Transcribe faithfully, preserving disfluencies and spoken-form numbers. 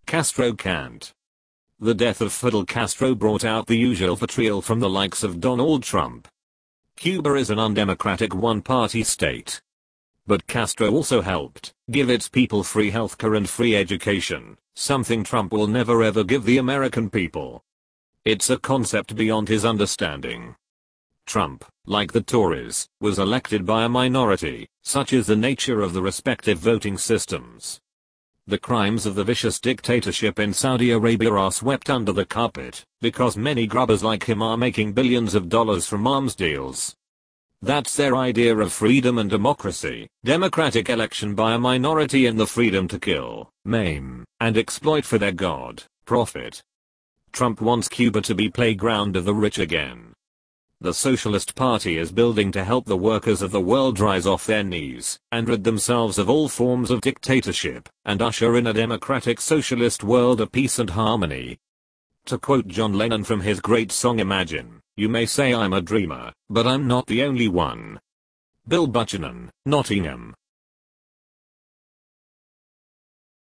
Castro can't. The death of Fidel Castro brought out the usual vitriol from the likes of Donald Trump. Cuba is an undemocratic one-party state. But Castro also helped give its people free healthcare and free education, something Trump will never ever give the American people. It's a concept beyond his understanding. Trump, like the Tories, was elected by a minority, such is the nature of the respective voting systems. The crimes of the vicious dictatorship in Saudi Arabia are swept under the carpet, because many grubbers like him are making billions of dollars from arms deals. That's their idea of freedom and democracy, democratic election by a minority and the freedom to kill, maim, and exploit for their god, profit. Trump wants Cuba to be playground of the rich again. The Socialist Party is building to help the workers of the world rise off their knees and rid themselves of all forms of dictatorship and usher in a democratic socialist world of peace and harmony. To quote John Lennon from his great song Imagine, "You may say I'm a dreamer, but I'm not the only one." Bill Buchanan, Nottingham,